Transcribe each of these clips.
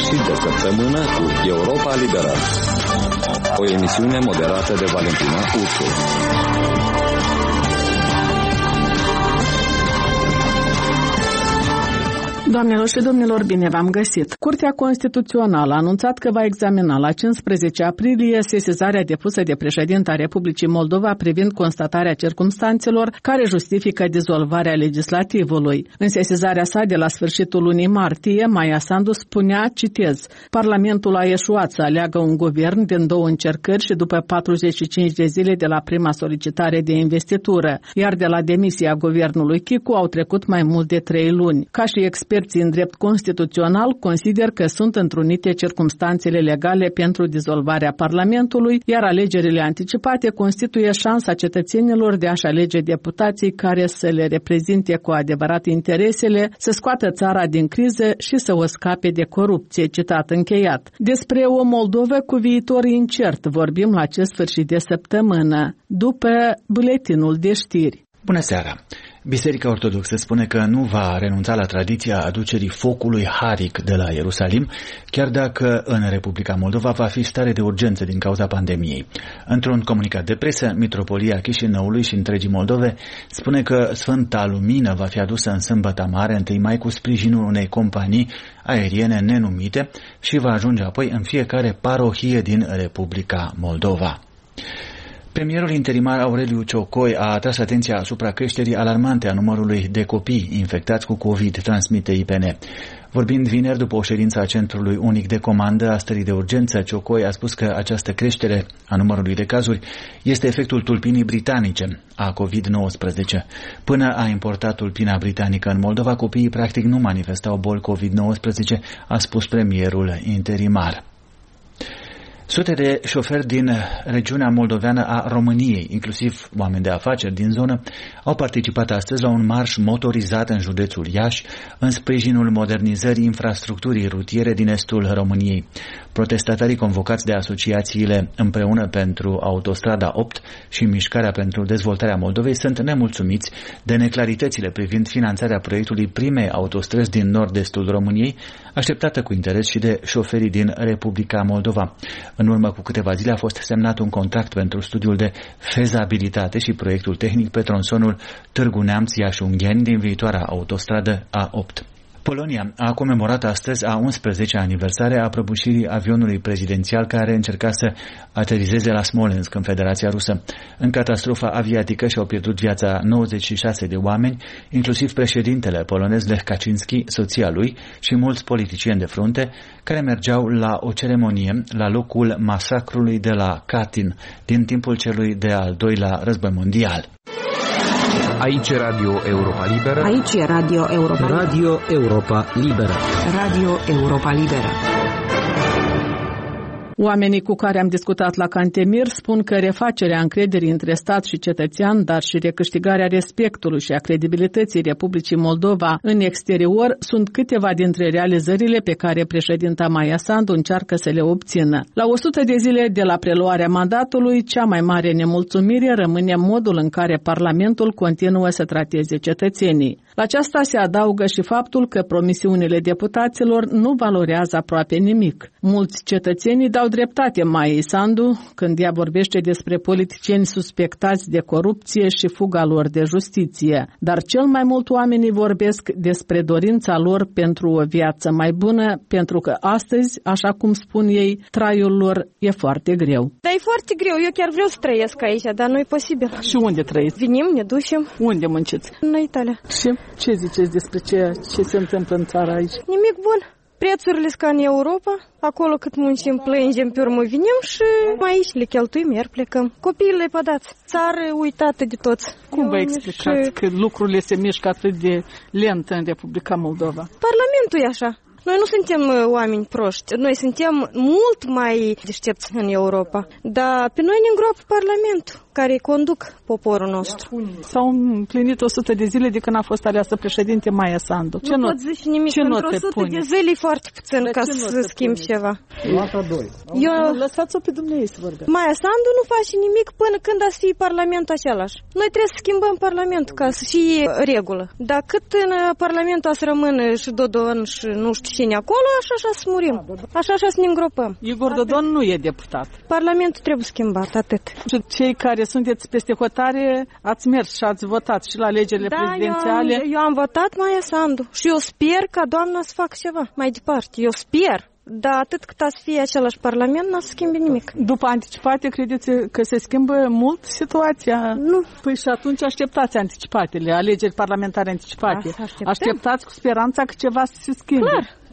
sfârșit de săptămână cu Europa Liberă. O emisiune moderată de Valentina Ursu. Doamnelor și domnilor, bine v-am găsit. Curtea Constituțională a anunțat că va examina la 15 aprilie sesizarea depusă de președinta Republicii Moldova privind constatarea circumstanțelor care justifică dizolvarea legislativului. În sesizarea sa de la sfârșitul lunii martie, Maia Sandu spunea, citez, Parlamentul a eșuat să aleagă un guvern din 2 încercări și după 45 de zile de la prima solicitare de investitură, iar de la demisia guvernului Chicu au trecut mai mult de 3 luni. Ca și experții în drept constituțional consider că sunt întrunite circumstanțele legale pentru dizolvarea Parlamentului, iar alegerile anticipate constituie șansa cetățenilor de a-și alege deputații care să le reprezinte cu adevărat interesele, să scoată țara din criză și să o scape de corupție, citat încheiat. Despre o Moldovă cu viitor incert vorbim la acest sfârșit de săptămână, după buletinul de știri. Bună seara! Biserica Ortodoxă spune că nu va renunța la tradiția aducerii focului haric de la Ierusalim, chiar dacă în Republica Moldova va fi stare de urgență din cauza pandemiei. Într-un comunicat de presă, Mitropolia Chișinăului și întregii Moldove spune că Sfânta Lumină va fi adusă în Sâmbăta Mare, 1 mai, cu sprijinul unei companii aeriene nenumite și va ajunge apoi în fiecare parohie din Republica Moldova. Premierul interimar Aureliu Ciocoi a atras atenția asupra creșterii alarmante a numărului de copii infectați cu COVID, transmite IPN. Vorbind vineri după o ședință a Centrului Unic de Comandă a stării de urgență, Ciocoi a spus că această creștere a numărului de cazuri este efectul tulpinii britanice a COVID-19. Până a importa tulpina britanică în Moldova, copiii practic nu manifestau boli COVID-19, a spus premierul interimar. Sute de șoferi din regiunea moldoveană a României, inclusiv oameni de afaceri din zonă, au participat astăzi la un marș motorizat în județul Iași, în sprijinul modernizării infrastructurii rutiere din estul României. Protestatarii convocați de asociațiile Împreună pentru Autostrada 8 și Mișcarea pentru Dezvoltarea Moldovei sunt nemulțumiți de neclaritățile privind finanțarea proiectului primei autostrăzi din nord-estul României, așteptată cu interes și de șoferii din Republica Moldova. În urmă cu câteva zile a fost semnat un contract pentru studiul de fezabilitate și proiectul tehnic pe tronsonul Târgu Neamț-Iași-Ungheni din viitoarea autostradă A8. Polonia a comemorat astăzi a 11-a aniversare a prăbușirii avionului prezidențial care încerca să aterizeze la Smolensk, în Federația Rusă. În catastrofa aviatică și-au pierdut viața 96 de oameni, inclusiv președintele polonez Lech Kaczynski, soția lui și mulți politicieni de frunte, care mergeau la o ceremonie la locul masacrului de la Katyn din timpul celui de-al doilea război mondial. Aici Radio Europa Liberă. Aici e Radio Europa Liberă. Radio Europa Liberă. Radio Europa Liberă. Oamenii cu care am discutat la Cantemir spun că refacerea încrederii între stat și cetățean, dar și recâștigarea respectului și a credibilității Republicii Moldova în exterior sunt câteva dintre realizările pe care președinta Maia Sandu încearcă să le obțină. La 100 de zile de la preluarea mandatului, cea mai mare nemulțumire rămâne modul în care Parlamentul continuă să trateze cetățenii. La aceasta se adaugă și faptul că promisiunile deputaților nu valorează aproape nimic. Mulți cetățenii dau dreptate Maiei Sandu când ea vorbește despre politicieni suspectați de corupție și fuga lor de justiție. Dar cel mai mult oamenii vorbesc despre dorința lor pentru o viață mai bună, pentru că astăzi, așa cum spun ei, traiul lor e foarte greu. Dar e foarte greu, eu chiar vreau să trăiesc aici, dar nu e posibil. Și unde trăiți? Venim, ne ducem. Unde munciți? În Italia. Și ce ziceți despre ce se întâmplă în țara aici? Nimic bun. Prețurile sunt ca în Europa, acolo cât muncim, plângem, pe urmă venim și aici le cheltuim, iar plecăm. Copiii le pădați, țară uitată de toți. Cum vă explicați că lucrurile se mișcă atât de lent în Republica Moldova? Parlamentul e așa. Noi nu suntem oameni proști, noi suntem mult mai deștepți în Europa, dar pe noi ne îngroapă Parlamentul. care conduc poporul nostru. S-au împlinit 100 de zile de când a fost aleasă președinte Maia Sandu. Nu pot zice nimic, pentru 100 de zile e foarte puțin ca să schimb ceva. Lăsați-o pe dumneavoastră să vorbea. Maia Sandu nu face nimic până când a să fie parlamentul același. Noi trebuie să schimbăm parlamentul ca să fie regulă. Dar cât în parlamentul să rămână și Dodon și nu știu cine acolo, așa să murim. Așa să ne îngropăm. Igor Dodon nu e deputat. Parlamentul trebuie schimbat, atât. Cei care sunteți peste hotare ați mers și ați votat și la alegerile prezidențiale. Eu am votat Maia Sandu și eu sper ca doamna să facă ceva mai departe. Eu sper. Dar atât cât a să fie același parlament, n-a să schimbe nimic. După anticipate, credeți că se schimbă mult situația? Nu. Păi și atunci așteptați anticipatele, alegeri parlamentare anticipate. Așteptați cu speranța că ceva să se schimbe.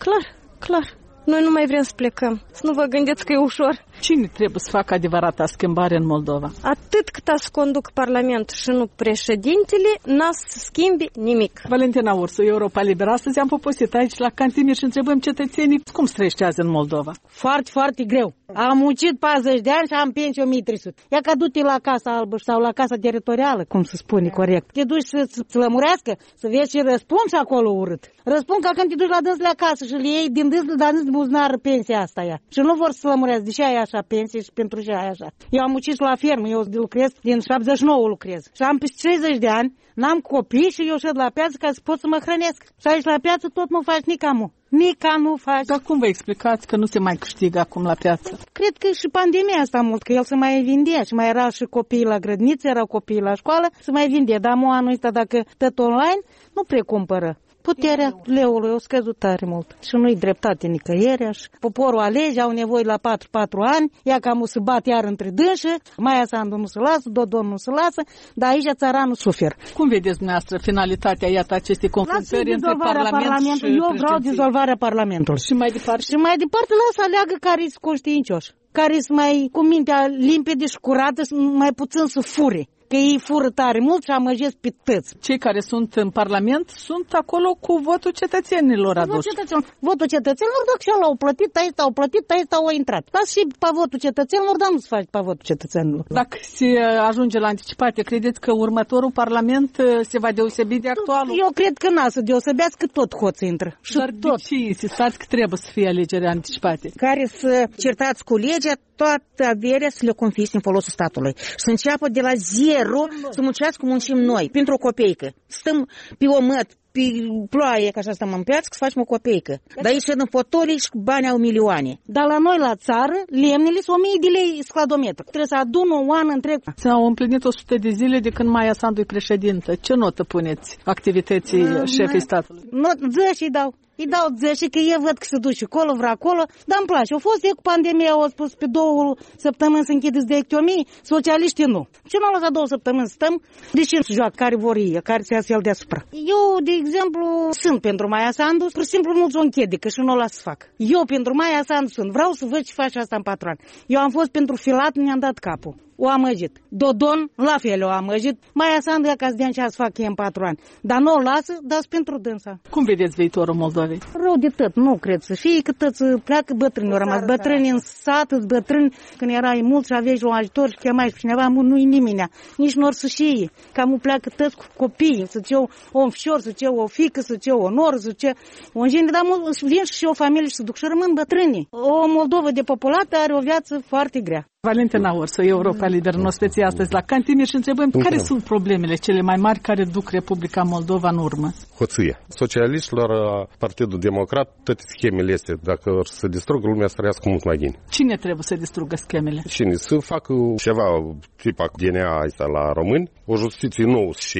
Clar. Noi nu mai vrem să plecăm. Să nu vă gândiți că e ușor. Cine trebuie să facă adevărata schimbare în Moldova? Atât cât a să conduc parlamentul și nu președintele, n-a să schimbe nimic. Valentina Ursu, Europa Liberă. Astăzi am poposit aici la Cantimir și întrebăm cetățenii cum se trăiește azi în Moldova. Foarte, foarte greu. Am muncit 40 de ani și am pensie 1300. Ia că du-te la Casa Albă sau la Casa Teritorială, cum se spune corect. Te duci să lămurească, să vezi și răspuns acolo urât. Răspund ca când te duci la dânsele acasă și le iei din dânsele, dar nu-ți buzunar pensia asta ea. Și nu vor să lămurească, deși ai așa pensie și pentru ce ai așa. Eu am muncit la fermă, eu lucrez din 79 lucrez. Și am peste 30 de ani, n-am copii și eu șed la piață ca să pot să mă hrănesc. Și aici la piață tot nu faci nicamu. Nica nu faci. Dar cum vă explicați că nu se mai câștigă acum la piață? Cred că și pandemia asta mult, că el se mai vindea și mai erau și copiii la grădiniță, erau copiii la școală, se mai vindea. Dar anul ăsta, dacă tot online, nu precumpără. Puterea leului a scăzut tare mult și nu-i dreptate nicăieri. Poporul alege, au nevoie la 4 ani, ea cam o să bat iar între dânșă, Maia Sandu nu se lasă, Dodon nu se lasă, dar aici țaranul suferă. Cum vedeți dumneavoastră finalitatea, iată, acestei confruntări între Parlament și Eu vreau dizolvarea Parlamentului. Și mai departe? Și mai departe lasă aleagă care sunt conștiincioși, care sunt mai cu mintea limpede și curată, mai puțin să fure. Că ei fură tare mult și amăjesc pe tăți. Cei care sunt în Parlament sunt acolo cu votul cetățenilor aduși. Votul cetățenilor, dacă și l-au plătit, aici au intrat. Lasă și pe votul cetățenilor, dar nu se face pe votul cetățenilor. Dacă se ajunge la anticipate, credeți că următorul Parlament se va deosebi de actualul? Eu cred că n-a să deosebească, tot hoți intră. Și dar tot. De ce insistați că trebuie să fie alegeri anticipate? Care să certați cu legea, toată averea să le confisci în folosul statului. Să înceapă de la zero să muncească cum muncim noi, pentru o copeică. Stăm pe omăt, pe ploaie, ca așa stăm în piață, să facem o copeică. Dar aici în fotolii și bani au milioane. Dar la noi, la țară, lemnele sunt 1000 de lei scladometru. Trebuie să adun un an întreg. S-au împlinit 100 de zile de când Maia Sandu e președintă. Ce notă puneți activității șefii statului? Zăși dau. Îi dau 10 că eu văd că se duce acolo, vrea acolo, dar îmi place. Au fost cu pandemia, au spus pe 2 săptămâni să închideți de ectomii, socialiștii nu. Ce nu au lăsat 2 săptămâni stăm, de ce se joacă, care vor ei, care se ia el deasupra. Eu, de exemplu, sunt pentru Maia Sandu, pur și simplu nu ți-o închede, că și nu o las să fac. Eu pentru Maia Sandu sunt, vreau să văd ce face asta în 4 ani. Eu am fost pentru Filat, mi-am dat capul. O amăgit. Dodon, la fel o amăgit. Maia Sandu, ca să dea ce să fac ei în 4 ani. Dar nu o lasă, dar pentru dânsa. Cum vedeți viitorul Moldovei? Rău de tot, nu cred să fie, că toți pleacă bătrâni. Au rămas bătrâni în sat, bătrâni, când erai mult și aveai un ajutor și chemai pe cineva, nu-i nimeni. Nici nu or să știe. Cam pleacă toți cu copii, să ce o fișor, să ce o fică, să ce o nor, să ce o îngeni, dar vin și o familie și se duc și rămân bătrâni. O Moldovă depopulată are o viață foarte grea. Valentina Ursu, Europa Liberă, în ospecie astăzi la Cantimir și întrebăm care sunt problemele cele mai mari care duc Republica Moldova în urmă? Hoție. Socialiștilor, Partidul Democrat, toate schemele astea, dacă să distrugă lumea, să trăiască mult mai bine. Cine trebuie să distrugă schemele? Cine? Să facă ceva tipa DNA asta la români, o justiție nouă și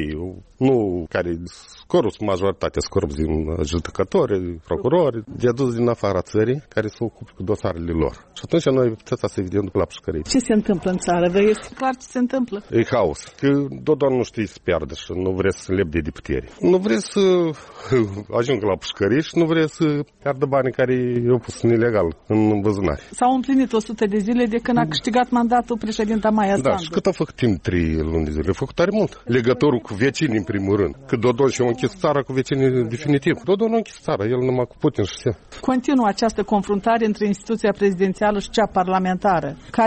nu care corupți, majoritatea corupți din judecători, procurori, de adus din afara țării, care se ocupă cu dosarele lor. Și atunci noi puteți să evident după la pușcărie. Ce se întâmplă în țară? Vă este clar ce se întâmplă? E haos. Că Dodon nu știe să piardă și nu vrea să lepde de putere. Nu vrea să ajungă la pușcărie și nu vrea să piardă banii care i-au pus ilegal în văzunare. S-au împlinit 100 de zile de când a câștigat mandatul președinta Maia Sandu. Da, și cât a făcut timp 3 luni de zile? A făcut tare mult. Legătorul cu vecinii, în primul rând. Că Dodon și-a închis țara cu vecinii definitiv. Dodon a închis țara, el numai cu Putin și se. Continuă această confruntare între instituția prezidențială și cea parlamentară. Care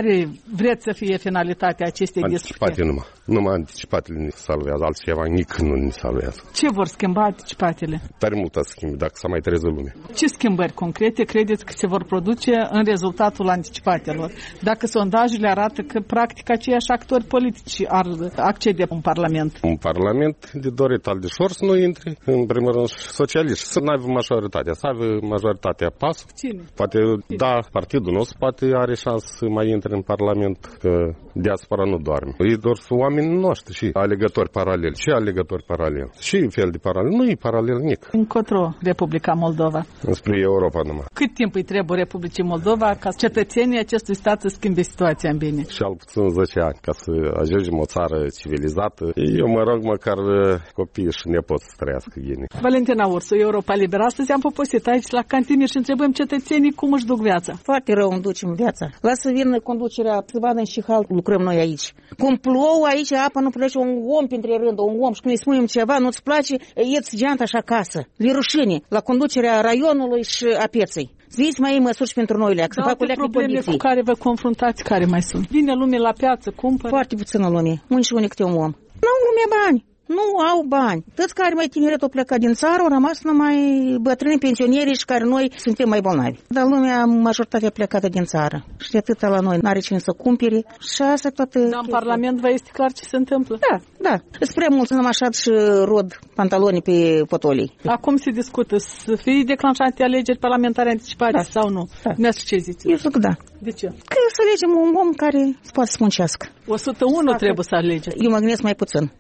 Care vreți să fie finalitatea acestei Anticipate discuții? numai anticipatele ne salvează, altceva nici nu ne salvează. Ce vor schimba anticipatele? Tare mult să schimbi dacă s-a mai trezit lumea. Ce schimbări concrete credeți că se vor produce în rezultatul anticipatelor? Dacă sondajele arată că practic aceiași actori politici ar accede în Parlament. Un Parlament de dorit al de șor să nu intre, în primul rând socialiști, să nu aibă majoritatea, să aibă majoritatea PAS. Cine? Poate, da, partidul nostru poate are șansă să mai intre în Parlament, că diaspora nu doarme. Ei doar sunt oamenii noștri și alegători paraleli. Ce alegători paraleli? Și fel de paralel? Nu e paralel nic. Încotro Republica Moldova? Spre Europa numai. Cât timp îi trebuie Republicii Moldova ca cetățenii acestui stat să schimbe situația în bine? Și al puțin 10 ani ca să ajungem o țară civilizată. Eu mă rog măcar copiii și nepoți să trăiască bine. Valentina Ursu, Europa Liberă. Astăzi am poposit aici la cantină și întrebăm cetățenii cum își duc viața. Foarte rău îmi ducem viața. Lasă vină conducerea, să vadă în Șihal, lucrăm noi aici. Cum plouă aici, apa nu plece un om printre rând, un om și când îi spunem ceva, nu-ți place, ieți geanta așa acasă. Le rușine la conducerea raionului și a pieței. Ziți mai măsuri pentru noi, să fac o leacă probleme cu care vă confruntați, care mai sunt? Vine lumea la piață, cumpără? Foarte puțină lume, unii și unii câte un om. N-au lumea bani. Nu au bani. Toți care mai tineret au plecat din țară, au rămas numai bătrâni, pensionieri și care noi suntem mai bolnavi. Dar lumea, majoritatea a plecat din țară. Și de atâta la noi n-are cine să cumpere. Și asta toată... Dar în Parlament vă este clar ce se întâmplă? Da. Spre mult am așa și rod pantaloni pe potolii. Acum se discută să fie declanșate alegeri parlamentare anticipate sau nu? Da. Dumneavoastră ce ziceți? Eu zic da. De ce? Că să alegem un om care se poate să muncească. 101 trebuie să alegeți. Eu mă gândesc mai puțin.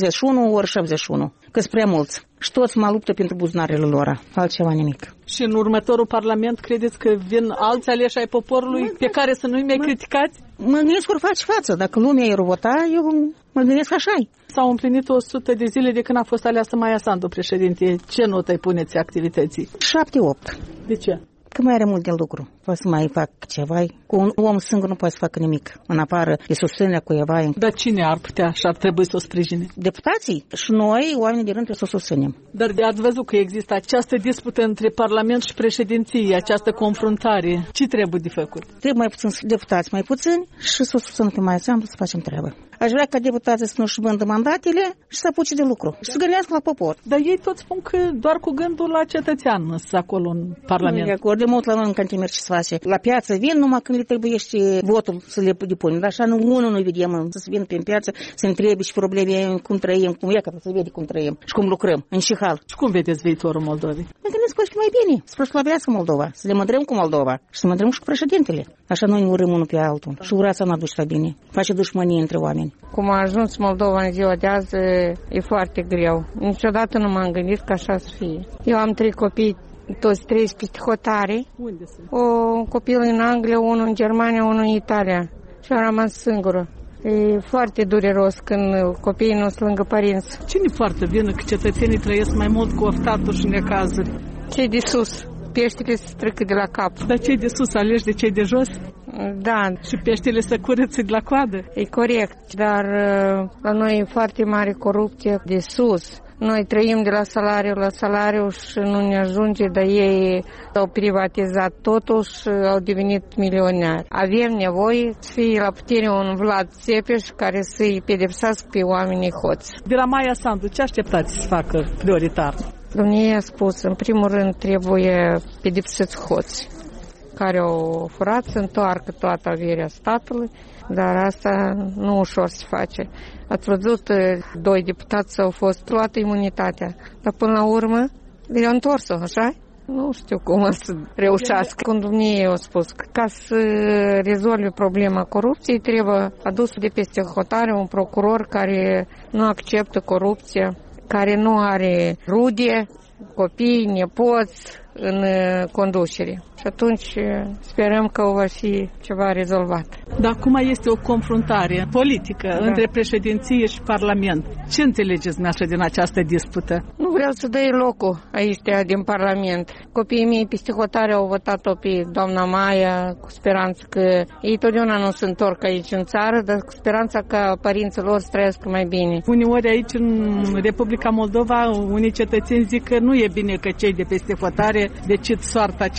51 ori 71. Că-s prea mulți. Și toți mă luptă pentru buzunarele lor. Altceva nimic. Și în următorul Parlament credeți că vin alți aleși ai poporului pe care să nu-i mai criticați? Mă gândesc că faci față. Dacă lumea i-ar vota, eu mă gândesc așa-i. S-au împlinit 100 de zile de când a fost aleasă Maia Sandu președinte. Ce notă îi puneți activității? 7-8. De ce? Că mai are mult de lucru. Poate să mai fac ceva. Cu un om singur nu poate să facă nimic. În afară de susținerea cuiva. Dar cine ar putea și ar trebui să o sprijine? Deputații. Și noi, oamenii de rând, trebuie să o susținem. Dar ați văzut că există această dispută între Parlament și președinție, această confruntare. Ce trebuie de făcut? Trebuie mai puțin deputați, mai puțini și să o susținem pe mai amplu să facem treabă. Aș vrea ca deputații să nu-și vândă mandatele și să apuce de lucru. Și să gândească la popor. Dar ei tot spun că doar cu gândul la cetățean să acolo în Parlament. Nu e acord. De mult la noi în cantină ce se face. La piață vin numai când le trebuiește votul să le depunem. Dar așa nu vedem să vină pe piață, să întrebe și probleme cum trăim, cum e, că să vede cum trăim și cum lucrăm în Șihal. Și cum vedeți viitorul Moldovei? Mă gândesc că mai bine, să proslavească Moldova, să le mândrăm cu Moldova și să mândrăm și cu președintele. Așa noi ne urâm unul pe altul. Și urața nu aduce la bine. Face dușmănie între oameni. Cum a ajuns Moldova în ziua de azi, e foarte greu. Niciodată nu m-am gândit că așa să fie. Eu am 3 copii, toți 3 peste hotare. Unde sunt? Un copil în Anglia, unul în Germania, unul în Italia. Și am rămas singură. E foarte dureros când copiii nu sunt lângă părinți. Cine poartă vină că cetățenii trăiesc mai mult cu oftatul și necazuri? Cei de sus. Peștele se strică de la cap. Dar cei de sus alegi de cei de jos? Da. Și peștele se curăță de la coadă? E corect, dar la noi e foarte mare corupție de sus. Noi trăim de la salariu și nu ne ajunge, dar ei au privatizat totul și au devenit milionari. Avem nevoie să fie la putere un Vlad Țepeș care să-i pedepsească pe oamenii hoți. De la Maia Sandu, ce așteptați să facă prioritar? Dumnezeu a spus, în primul rând trebuie pedepsiți hoți care au furat să întoarcă toată averea statului, dar asta nu ușor se face. Ați văzut, 2 deputați au fost luată imunitatea, dar până la urmă le-au întors-o, așa? Nu știu cum să reușească. Când Dumnezeu a spus că ca să rezolve problema corupției trebuie adus de peste hotare un procuror care nu acceptă corupția, care nu are rude, copii, nepoți în conducere. Și atunci sperăm că va fi ceva rezolvat. Dar acum este o confruntare politică între președinție și Parlament. Ce înțelegeți dumneavoastră din această dispută? Nu vreau să dai locul aici din Parlament. Copiii mei peste hotare au votat-o pe doamna Maia cu speranță că ei totdeauna nu se întorc aici în țară, dar cu speranța ca părinții lor să trăiască mai bine. Uneori aici în Republica Moldova unii cetățeni zic că nu e bine că cei de peste hotare decid soarta celor rămași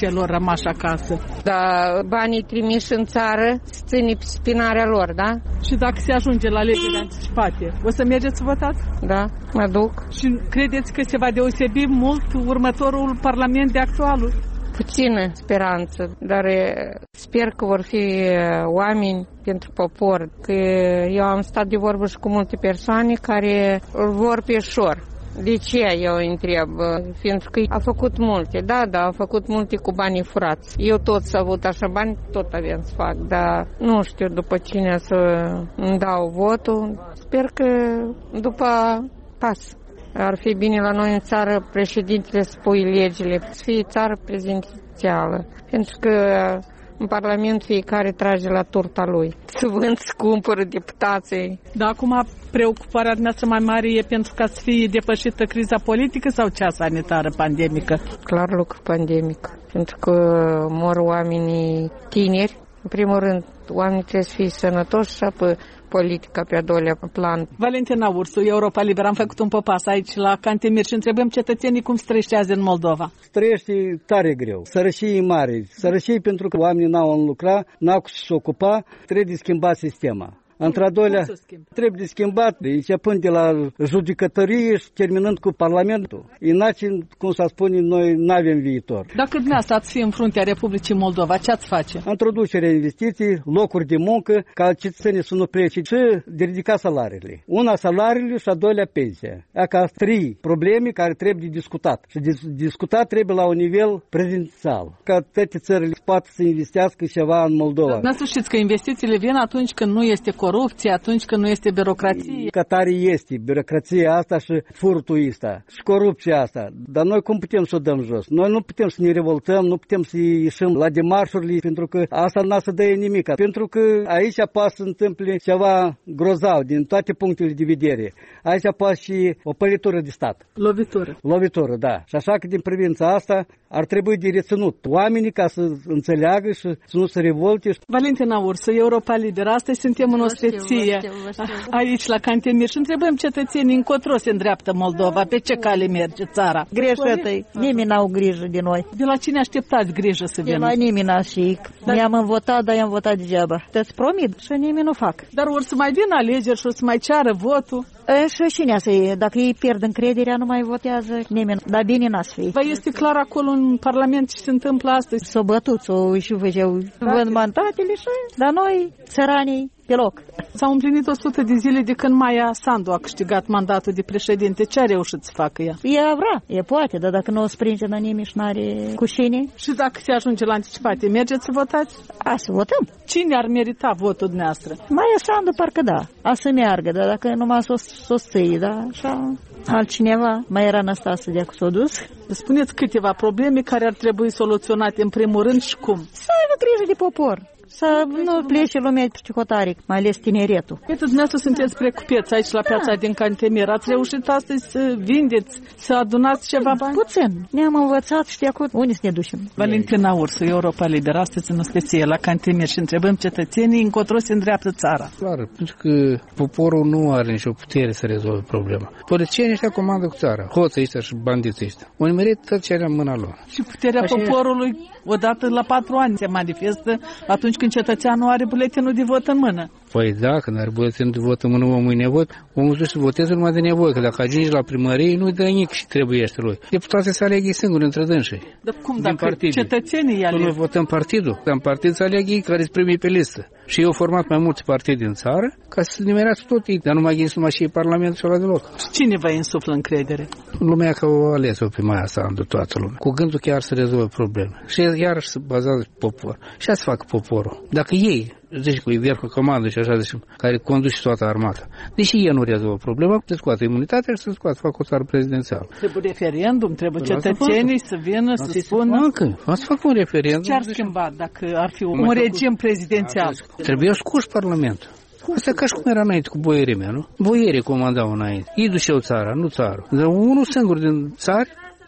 rămași acasă. Da, banii trimiși în țară ține pe spinarea lor, da? Și dacă se ajunge la alegeri anticipate, o să mergeți să votați? Da, mă duc. Și credeți că se va deosebi mult următorul parlament de actualul? Puțină speranță, dar sper că vor fi oameni pentru popor, că eu am stat de vorbă și cu multe persoane care îl vor pe șor. De ce eu întreb? Pentru că a făcut multe, da, a făcut multe cu banii furați. Eu tot s-a avut așa bani, tot aveam să fac, dar nu știu după cine să îmi dau votul. Sper că după pas. Ar fi bine la noi în țară președintele să pui legile, să fie țară prezidențială, pentru că în Parlament fiecare trage la turta lui. Să vând, să cumpără deputații. Dar acum preocuparea noastră mai mare e pentru ca să fie depășită criza politică sau cea sanitară pandemică? Clar lucru pandemic, pentru că mor oamenii tineri. În primul rând, oamenii trebuie să fie sănătoși și apoi politica pe a doilea plan. Valentina Ursu, Europa Liberă, am făcut un popas aici la Cantemir și întrebăm cetățenii cum străiește în Moldova. Trăiește tare greu, sărășie e mare, sărășie pentru că oamenii n-au în lucra, n-au cu să se ocupa, trebuie de schimbat sistema. Într-a doilea, trebuie de schimbat, începând de la judecătorie și terminând cu Parlamentul. Inace, cum s-a spune, noi n-avem viitor. Dacă dumneavoastră ați fi în fruntea Republicii Moldova, ce ați face? Introducerea investiții, locuri de muncă, ca cetățenii să nu plece și de ridica salariile. Una salariile și a doilea pensia. Ca trei probleme care trebuie de discutat. Și discutat trebuie la un nivel prezidențial. Ca toate țările poate să investească ceva în Moldova. Să știți că investițiile vin atunci când nu este corupție, atunci când nu este birocrație. Ca tare este birocrația asta și furtul ăsta și corupția asta. Dar noi cum putem să o dăm jos? Noi nu putem să ne revoltăm, nu putem să ieșim la demarșurile, pentru că asta n-a să dă nimic. Pentru că aici poate să întâmple ceva grozav din toate punctele de vedere. Aici poate și o pălitură de stat. Lovitură, da. Și așa că din privința asta ar trebui de reținut oamenii ca să înțeleagă și să nu se revolte. Valentina Ursu, Europa Liberă, astăzi suntem în osteție aici la Cantemir și întrebăm cetățenii încotro se îndreaptă Moldova, pe ce cale merge țara. Greșetă-i, nimeni n-au grijă de noi. De la cine așteptați grijă să vină? De la nimeni n-așic. Ne-am votat, dar i-am votat degeaba. Te-ți promit și nimeni nu fac. Dar or să mai vină alegeri și o să mai ceară votul. Și cine să e? Dacă ei pierd încrederea, nu mai votează nimeni. Dar bine n-ați fi. Vă este clar acolo în Parlament ce se întâmplă astăzi? S-o bătut, și făceau vând mandatele și... Dar noi, țăranii, pe loc. S-au împlinit 100 de zile de când Maia Sandu a câștigat mandatul de președinte. Ce a reușit să facă ea? Ea vrea, e poate, dar dacă nu o springe la nimeni și n-are cu cine. Și dacă se ajunge la anticipate, mergeți să votați? Să votăm. Cine ar merita votul dumneavoastră? Maia Sandu parcă da, să meargă, dar dacă numai s-o stăi, da, așa... Altcineva, mai era Anastasie de s-o dus. Spuneți câteva probleme care ar trebui soluționate în primul rând și cum? Să aibă grijă de popor. Să nu plece lumea de psihotaric, mai ales tineretul. Uite, dumneavoastră sunteți precupeți aici la piața din Cantemir. Ați reușit astăzi să vindeți, să adunați ceva bani? Puțin. Ne-am învățat și de acum unde să ne ducem. Valentina Ursu, Europa Liberă, astăzi în osteție la Cantemir și întrebăm cetățenii încotro se îndreaptă țara. Clar, pentru că poporul nu are nicio putere să rezolve problema. Politicienii ăștia comandă cu țara, hoții ăștia și bandiții ăștia. O nimerit tot ce are în mâna lor. Și puterea poporului odată la 4 ani se manifestă atunci când cetățeanul are buletinul de vot în mână. Păi da, când are buletinul de vot în mână, omul e nevot, omul trebuie să voteze numai de nevoie, că dacă ajungi la primărie, nu-i dă nimic și trebuie lui. Deputații să alegă singuri între dânsii. Dar cum, dacă cetățenii aleg? Noi votăm partidul, dar în partid să aleg ei care sunt primii pe listă. Și eu au format mai multe partide în țară ca să se nimerească tot ei, dar nu mai gândesc numai și Parlamentul și ăla deloc. Cine vă insuflă încredere? Lumea că o ales-o pe Maia Sandu, toată lumea. Cu gândul chiar să rezolvă probleme. Și iarăși se bazează pe popor. Și asta fac poporul. Dacă ei, deci cu Ivercu comandă și așa, deci, care conduce toată armata, deși ei nu rezolvă problema, se scoate imunitatea și se scoate, fac o țară prezidențială. Trebuie referendum, trebuie cetățenii să vină, să spună... Să facă un referendum. Ce ar schimba dacă ar fi un regim prezidențial? Trebuie scurs Parlamentul. Asta e ca și cum era înainte cu boierimea, nu? Boierii comandau înainte. Ei duceau țara, nu țară. Dar unul singur din țară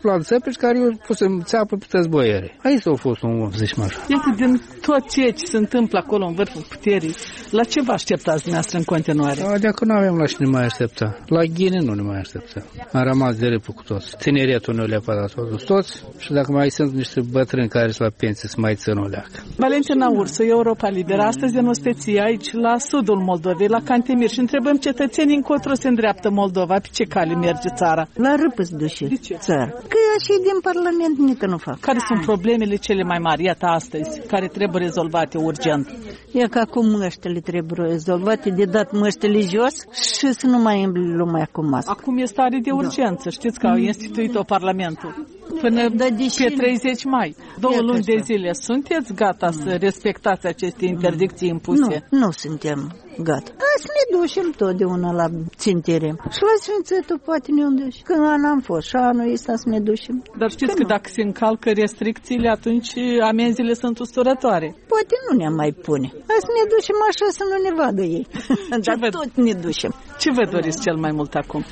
plan țepeș care eu pus în țeapă pe toți boiere. Aici a fost un om, zici mă așa. Iată, din tot ceea ce se întâmplă acolo în vârful puterii, la ce vă așteptați dumneavoastră în continuare? Dacă nu avem la ce ne mai aștepta. La ghine nu ne mai aștepta. Am rămas de râpă cu toți. Tineretul nu le-a pădat toți și dacă mai sunt niște bătrâni care sunt la pensie, să mai țin o leacă. Valentina Ursu, Europa Liberă. Astăzi în osteție aici, la sudul Moldovei, la Cantemir, și întrebăm cetățenii încotro se îndreaptă Moldova, pe ce cale merge țara? La râpă se duce țara. Că așa din Parlament nică nu fac. Care sunt problemele cele mai mari, iată astăzi, care trebuie rezolvate urgent? E că acum măștele trebuie rezolvate, de dat măștele jos și să nu mai îmbli lumea cu mască. Acum e stare de urgență, știți că au instituit-o Parlamentul. Până pe 30 mai. 2 luni de zile. Sunteți gata să respectați aceste interdicții impuse? Nu suntem gata. Să ne ducem totdeauna la țintirim. Și la Sfințetul poate ne ducem. Când n-am fost și anul ăsta să ne ducem. Dar știți că dacă se încalcă restricțiile, atunci amenziile sunt usturătoare. Poate nu ne mai pune. Să ne ducem așa să nu ne vadă ei. Dar tot ne ducem. Ce vă doriți cel mai mult acum?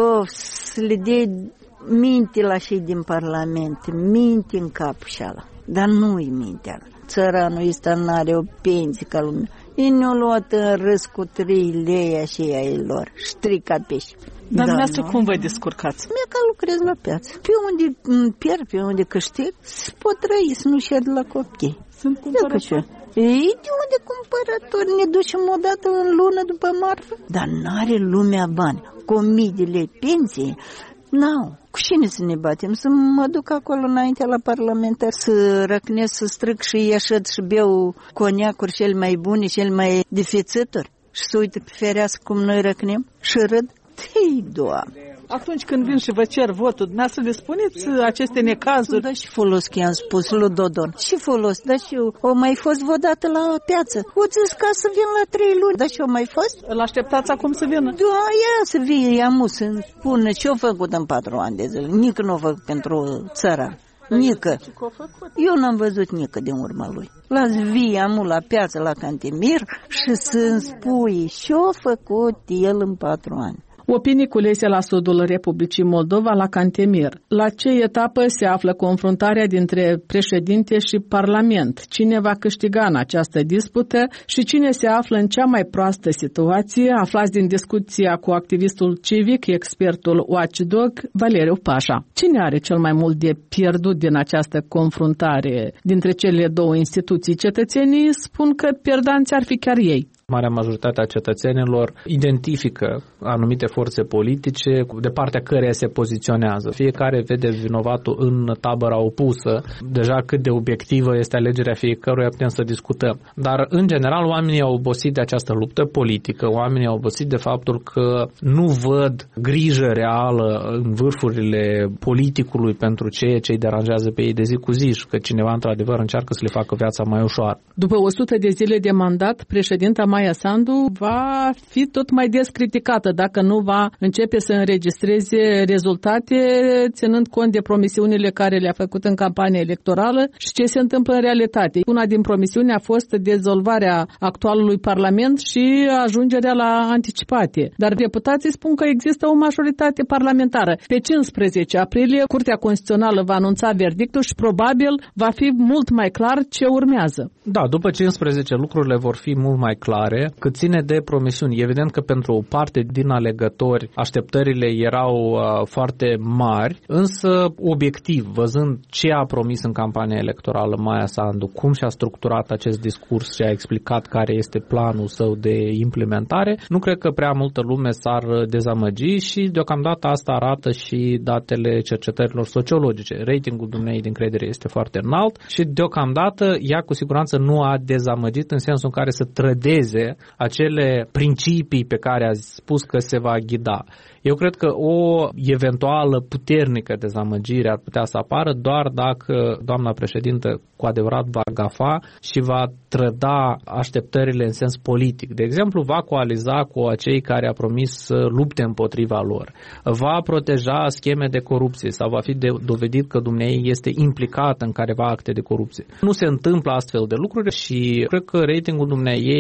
Să le dea minte la cei din Parlament, minte în capul și ala. Dar nu-i mintea. Țăranul ăsta n-are o pensie ca lumea. Ei ne-au luat în râs cu 3 lei așa ai lor. Strica pești. Dar dumneavoastră cum vă descurcați? Mie ca lucrez la piață. Pe unde pierd, pe unde câștig, se pot trăi, să nu șerd la copii. Sunt cumpărători. Ei, de unde cumpărători? Ne ducem o dată în lună după marfă? Dar n-are lumea bani. Cu 1000 de lei pensie. Cu cine să ne batem? Să mă duc acolo înainte la parlamentar, să răcnesc, să strâng și ieșit și beau coniacuri cel mai bune, cel mai deficituri. Și să uite pe ferească cum noi răcnem și râd. Ei, Doamne! Atunci când vin și vă cer votul, dumneavoastră le spuneți aceste necazuri? Da, și folos că i-am spus lui Dodon. Și folos, da, și eu. O mai fost vodată la piață. O zis ca să vin la 3 luni. Da, și eu mai fost? Îl așteptați acum să vină? Da, ia să vie, i-am să-mi spună ce-o făcut în 4 ani de zile. Nici nu o făcut pentru țara. Nică. Eu n-am văzut nică din urma lui. Las vii amu la piață la Cantemir și să-mi spui ce-o făcut el în 4 ani. Opinii culese la sudul Republicii Moldova, la Cantemir. La ce etapă se află confruntarea dintre președinte și Parlament? Cine va câștiga în această dispută și cine se află în cea mai proastă situație? Aflați din discuția cu activistul civic, expertul Watchdog, Valeriu Pașa. Cine are cel mai mult de pierdut din această confruntare dintre cele două instituții? Cetățenii spun că pierdanți ar fi chiar ei. Marea majoritate a cetățenilor identifică anumite forțe politice de partea căreia se poziționează. Fiecare vede vinovatul în tabăra opusă. Deja cât de obiectivă este alegerea fiecăruia putem să discutăm. Dar, în general, oamenii au obosit de această luptă politică. Oamenii au obosit de faptul că nu văd grijă reală în vârfurile politicului pentru ceea ce îi deranjează pe ei de zi cu zi și că cineva, într-adevăr, încearcă să le facă viața mai ușoară. După 100 de zile de mandat, președinta Maia Sandu va fi tot mai des criticată dacă nu va începe să înregistreze rezultate ținând cont de promisiunile care le-a făcut în campania electorală și ce se întâmplă în realitate. Una din promisiuni a fost dezolvarea actualului Parlament și ajungerea la anticipate. Dar deputații spun că există o majoritate parlamentară. Pe 15 aprilie, Curtea Constituțională va anunța verdictul și probabil va fi mult mai clar ce urmează. Da, după 15 lucrurile vor fi mult mai clare. Cât ține de promisiuni, evident că pentru o parte din alegători așteptările erau foarte mari, însă obiectiv, văzând ce a promis în campania electorală Maia Sandu, cum și-a structurat acest discurs și a explicat care este planul său de implementare, nu cred că prea multă lume s-ar dezamăgi și deocamdată asta arată și datele cercetărilor sociologice. Ratingul dumneei de încredere este foarte înalt și deocamdată ea cu siguranță nu a dezamăgit în sensul în care să trădeze acele principii pe care a spus că se va ghida. Eu cred că o eventuală puternică dezamăgire ar putea să apară doar dacă doamna președintă cu adevărat va gafa și va trăda așteptările în sens politic. De exemplu, va coaliza cu acei care a promis să lupte împotriva lor. Va proteja scheme de corupție sau va fi dovedit că dumneei este implicat în careva acte de corupție. Nu se întâmplă astfel de lucruri și cred că ratingul dumneei și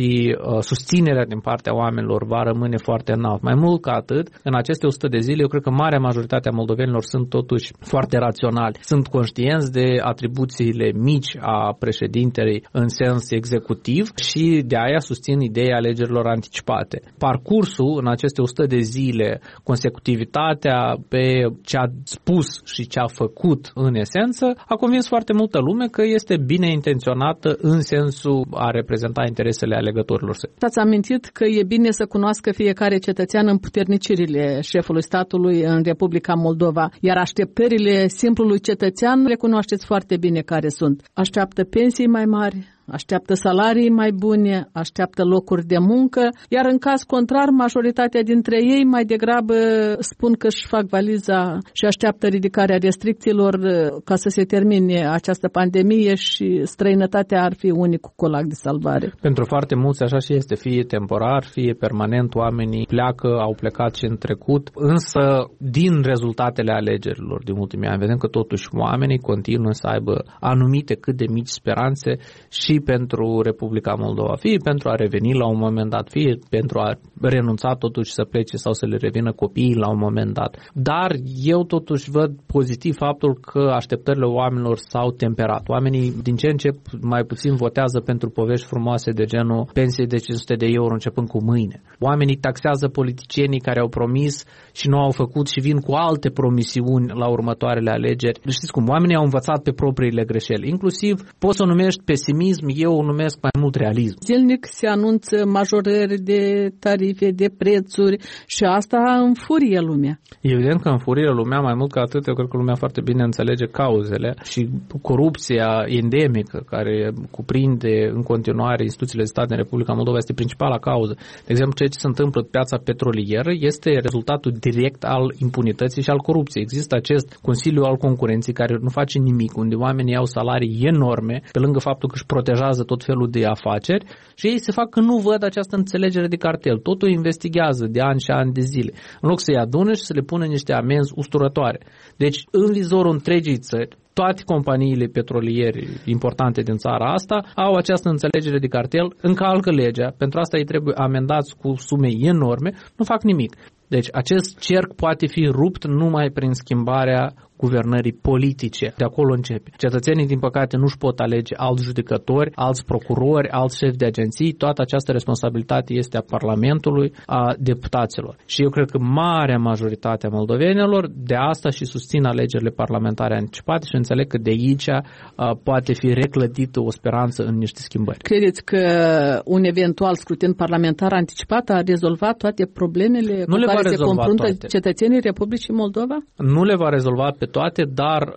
și susținerea din partea oamenilor va rămâne foarte înalt. Mai mult ca atât, în aceste 100 de zile, eu cred că marea majoritate a moldovenilor sunt totuși foarte raționali. Sunt conștienți de atribuțiile mici a președintelui în sens executiv și de aia susțin ideea alegerilor anticipate. Parcursul în aceste 100 de zile, consecutivitatea pe ce a spus și ce a făcut în esență, a convins foarte multă lume că este bine intenționată în sensul a reprezenta interesele alegătorilor săi. Ați amintit că e bine să cunoască fiecare cetățean împuternicirile șefului statului în Republica Moldova, iar așteptările simplului cetățean le cunoașteți foarte bine care sunt. Așteaptă pensii mai mari, așteaptă salarii mai bune, așteaptă locuri de muncă, iar în caz contrar, majoritatea dintre ei mai degrabă spun că își fac valiza și așteaptă ridicarea restricțiilor ca să se termine această pandemie și străinătatea ar fi unicul colac de salvare. Pentru foarte mulți așa și este, fie temporar, fie permanent, oamenii pleacă, au plecat și în trecut, însă din rezultatele alegerilor din ultimii ani vedem că totuși oamenii continuă să aibă anumite cât de mici speranțe și pentru Republica Moldova, fie pentru a reveni la un moment dat, fie pentru a renunța totuși să plece sau să le revină copiii la un moment dat. Dar eu totuși văd pozitiv faptul că așteptările oamenilor s-au temperat. Oamenii din ce în ce mai puțin votează pentru povești frumoase de genul pensie de 500 de euro începând cu mâine. Oamenii taxează politicienii care au promis și nu au făcut și vin cu alte promisiuni la următoarele alegeri. Știți cum? Oamenii au învățat pe propriile greșeli. Inclusiv poți să o numești pesimism, eu o numesc mai mult realism. Zilnic se anunță majorări de tarife, de prețuri și asta înfurie lumea. Evident că înfurie lumea, mai mult ca atât, eu cred că lumea foarte bine înțelege cauzele și corupția endemică care cuprinde în continuare instituțiile de stat în Republica Moldova este principala cauză. De exemplu, ceea ce se întâmplă pe piața petrolieră este rezultatul direct al impunității și al corupției. Există acest Consiliu al Concurenței care nu face nimic, unde oamenii au salarii enorme, pe lângă faptul că își protejează tot felul de afaceri și ei se fac că nu văd această înțelegere de cartel. Totul investigează de ani și ani de zile. În loc să-i adune și să le pună niște amenzi usturătoare. Deci, în vizorul întregii țări, toate companiile petroliere importante din țara asta au această înțelegere de cartel, încalcă legea, pentru asta ei trebuie amendați cu sume enorme, nu fac nimic. Deci acest cerc poate fi rupt numai prin schimbarea guvernării politice. De acolo începe. Cetățenii, din păcate, nu-și pot alege alți judecători, alți procurori, alți șefi de agenții. Toată această responsabilitate este a Parlamentului, a deputaților. Și eu cred că marea majoritate a moldovenilor de asta și susțin alegerile parlamentare anticipate și înțeleg că de aici poate fi reclădită o speranță în niște schimbări. Credeți că un eventual scrutin parlamentar anticipat a rezolvat toate problemele cu care se confruntă cetățenii Republicii Moldova? Nu le va rezolva pe toate, dar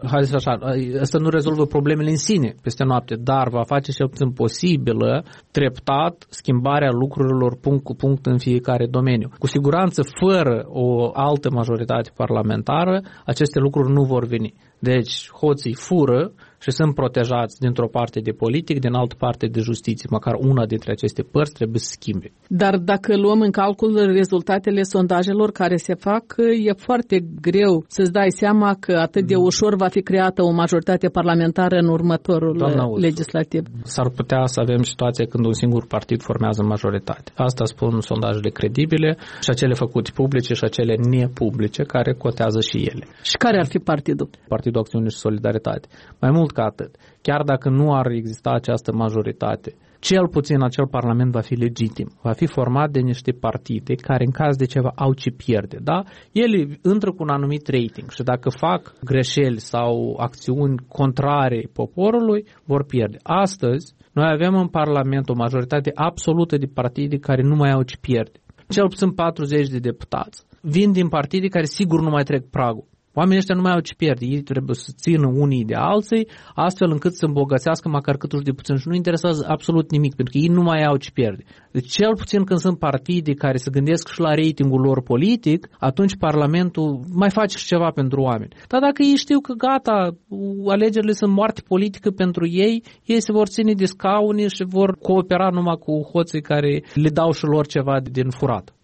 asta nu rezolvă problemele în sine peste noapte, dar va face cel puțin posibilă treptat schimbarea lucrurilor punct cu punct în fiecare domeniu. Cu siguranță, fără o altă majoritate parlamentară, aceste lucruri nu vor veni. Deci, hoții fură și sunt protejați dintr-o parte de politic, din altă parte de justiție. Măcar una dintre aceste părți trebuie să schimbe. Dar dacă luăm în calcul rezultatele sondajelor care se fac, e foarte greu să-ți dai seama că atât de ușor va fi creată o majoritate parlamentară în următorul legislativ. S-ar putea să avem situația când un singur partid formează majoritate. Asta spun sondajele credibile și acele făcute publice și acele nepublice care cotează și ele. Și care ar fi partidul? Partidul Acțiune și Solidaritate. Mai mult ca atât, chiar dacă nu ar exista această majoritate, cel puțin acel parlament va fi legitim, va fi format de niște partide care în caz de ceva au ce pierde, da? Ele intră cu un anumit rating și dacă fac greșeli sau acțiuni contrare poporului, vor pierde. Astăzi, noi avem în Parlament o majoritate absolută de partide care nu mai au ce pierde. Cel puțin 40 de deputați vin din partide care sigur nu mai trec pragul. Oamenii ăștia nu mai au ce pierde, ei trebuie să țină unii de alții, astfel încât să îmbogățească măcar cât uși de puțin și nu interesează absolut nimic, pentru că ei nu mai au ce pierde. Deci cel puțin când sunt partide care se gândesc și la ratingul lor politic, atunci Parlamentul mai face și ceva pentru oameni. Dar dacă ei știu că gata, alegerile sunt moarte politică pentru ei, ei se vor ține de scaune și vor coopera numai cu hoții care le dau și lor ceva din furat.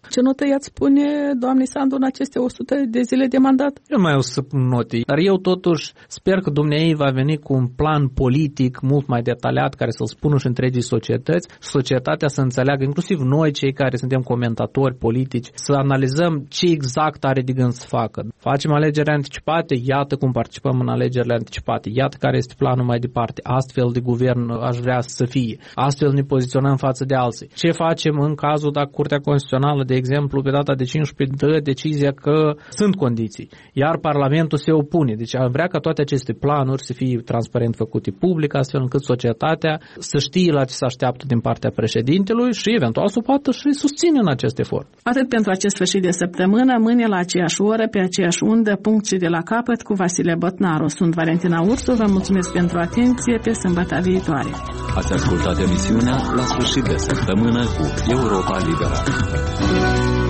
Ce notă i-ați spune, doamnei Sandu, în aceste 100 de zile de mandat? Eu mai o să pun note, dar eu totuși sper că dumneei va veni cu un plan politic mult mai detaliat care să-l spună și întregii societăți, societatea să înțeleagă, inclusiv noi cei care suntem comentatori politici, să analizăm ce exact are de gând să facă. Facem alegeri anticipate, iată cum participăm în alegerile anticipate, iată care este planul mai departe, astfel de guvern aș vrea să fie, astfel ne poziționăm față de alții. Ce facem în cazul dacă Curtea Constituțională, de exemplu, pe data de 15 dă decizia că sunt condiții, iar Parlamentul se opune. Deci am vrea ca toate aceste planuri să fie transparent făcute public, astfel încât societatea să știe la ce se așteaptă din partea președintelui și eventual să poată și susține în acest efort. Atât pentru acest sfârșit de săptămână, mâine la aceeași oră, pe aceeași undă, punct și de la capăt cu Vasile Botnaru. Sunt Valentina Ursu, vă mulțumesc pentru atenție, pe sâmbătă viitoare. Ați ascultat emisiunea La sfârșit de săptămână cu Europa Liberă.